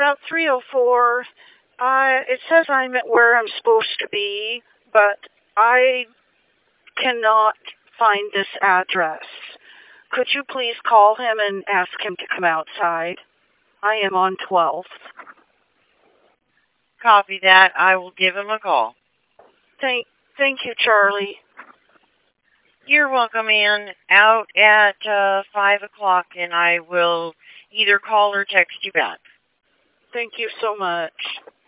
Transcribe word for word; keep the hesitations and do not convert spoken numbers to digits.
Route three oh four. Uh, it says I'm at where I'm supposed to be, but I cannot find this address. Could you please call him and ask him to come outside? I am on twelfth. Copy that. I will give him a call. Thank, thank you, Charlie. You're welcome, Ann. Out at uh, five o'clock, and I will either call or text you back. Thank you so much.